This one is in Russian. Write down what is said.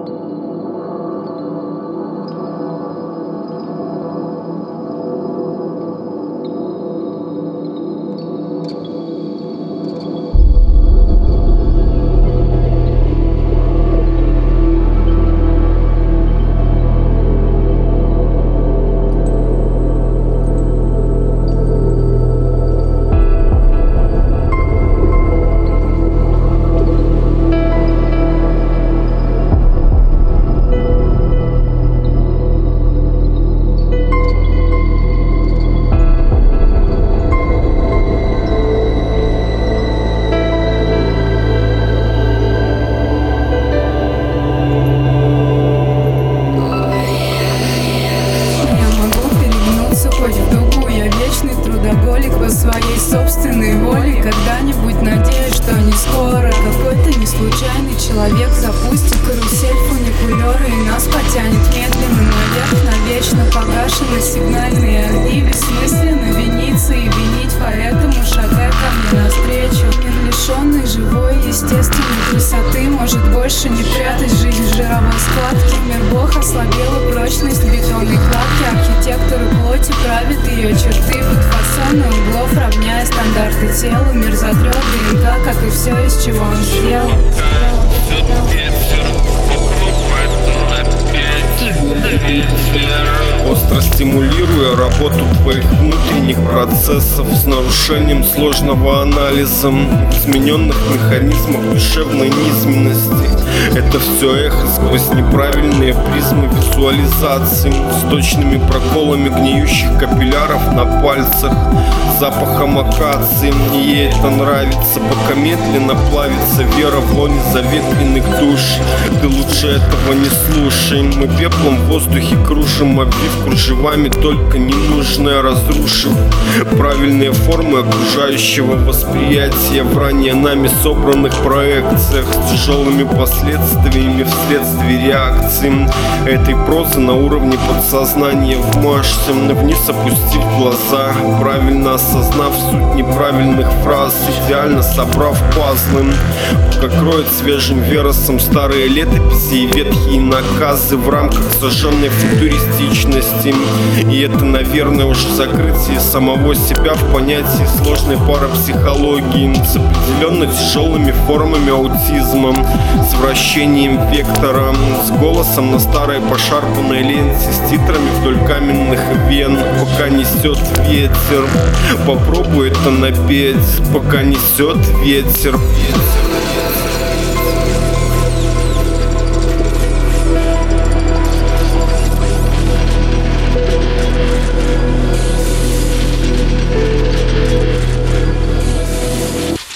По своей собственной воле когда-нибудь надеюсь, что не скоро какой-то неслучайный человек запустит карусель фуникулера и нас потянет медленно наверх на вечно погашенные сигнальные огни. Бессмысленно виниться и винить, поэтому шагай ко мне навстречу. Мир, лишенный живой естественной красоты, может больше не прятать жизнь в жировой складке. Мир Бог ослабела прочность бетонной кладки, архитекторы плоти правят ее черты под фасоны углов, равняя стандарты тела. Мир затрет ДНК, как и все, из чего он сделал. Остро стимулируя работу твоих внутренних процессов с нарушением сложного анализа измененных механизмов душевной низменности. Это все эхо сквозь неправильные призмы визуализации, с точными проколами гниющих капилляров на пальцах, запахом акации. Ей это нравится, пока медленно плавится вера в лоне заветренных душ. Ты лучше этого не слушай. Мы пеплом в воздухе кружим, обвив кружевами только ненужное, разрушив правильные формы окружающего восприятия в ранее нами собранных проекциях с тяжелыми последствиями вследствие реакции этой прозы на уровне подсознания. Вмажься вниз, опустив глаза, правильно осознав суть неправильных фраз, идеально собрав пазлы, как кроет свежим веросом старые летописи и ветхие наказы в рамках сожженной футуристичности. И это, наверное, уже закрытие самого себя в понятии сложной парапсихологии с определенно тяжелыми формами аутизма, с вращением вектора, с голосом на старой пошарпанной ленте, с титрами вдоль каменных вен. Пока несет ветер, попробуй это напеть. Пока несет ветер.